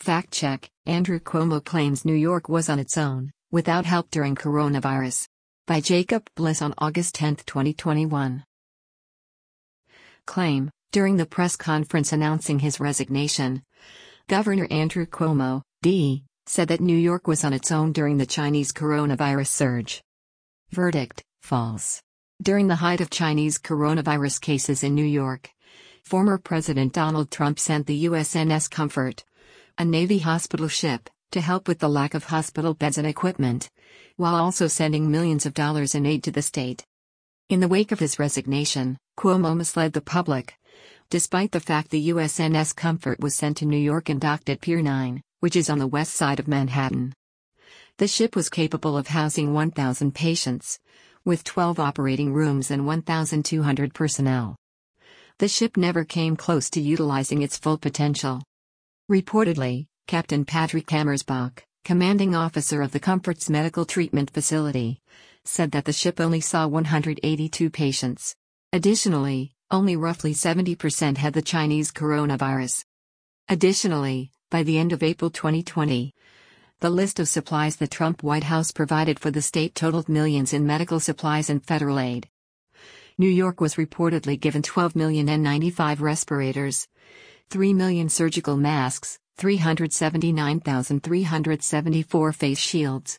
Fact check: Andrew Cuomo claims New York was on its own, without help during coronavirus. By Jacob Bliss on August 10, 2021. Claim: during the press conference announcing his resignation, Governor Andrew Cuomo, D., said that New York was on its own during the Chinese coronavirus surge. Verdict: false. During the height of Chinese coronavirus cases in New York, former President Donald Trump sent the USNS Comfort, a Navy hospital ship, to help with the lack of hospital beds and equipment, while also sending millions of dollars in aid to the state. In the wake of his resignation, Cuomo misled the public, despite the fact the USNS Comfort was sent to New York and docked at Pier 9, which is on the west side of Manhattan. The ship was capable of housing 1,000 patients, with 12 operating rooms and 1,200 personnel. The ship never came close to utilizing its full potential. Reportedly, Captain Patrick Hammersbach, commanding officer of the Comfort's medical treatment facility, said that the ship only saw 182 patients. Additionally, only roughly 70% had the Chinese coronavirus. Additionally, by the end of April 2020, the list of supplies the Trump White House provided for the state totaled millions in medical supplies and federal aid. New York was reportedly given 12 million N95 respirators, 3 million surgical masks, 379,374 face shields,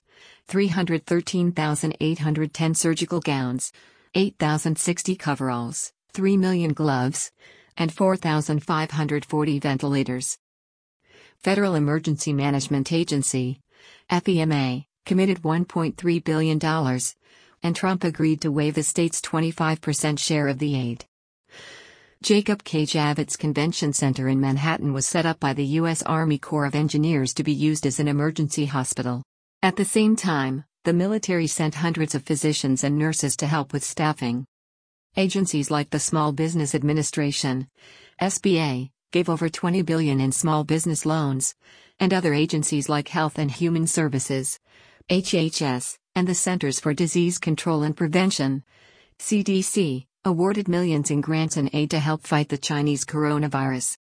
313,810 surgical gowns, 8,060 coveralls, 3 million gloves, and 4,540 ventilators. Federal Emergency Management Agency, FEMA, committed $1.3 billion, and Trump agreed to waive the state's 25% share of the aid. Jacob K. Javits Convention Center in Manhattan was set up by the U.S. Army Corps of Engineers to be used as an emergency hospital. At the same time, the military sent hundreds of physicians and nurses to help with staffing. Agencies like the Small Business Administration, SBA, gave over $20 billion in small business loans, and other agencies like Health and Human Services, HHS, and the Centers for Disease Control and Prevention, CDC, awarded millions in grants and aid to help fight the Chinese coronavirus.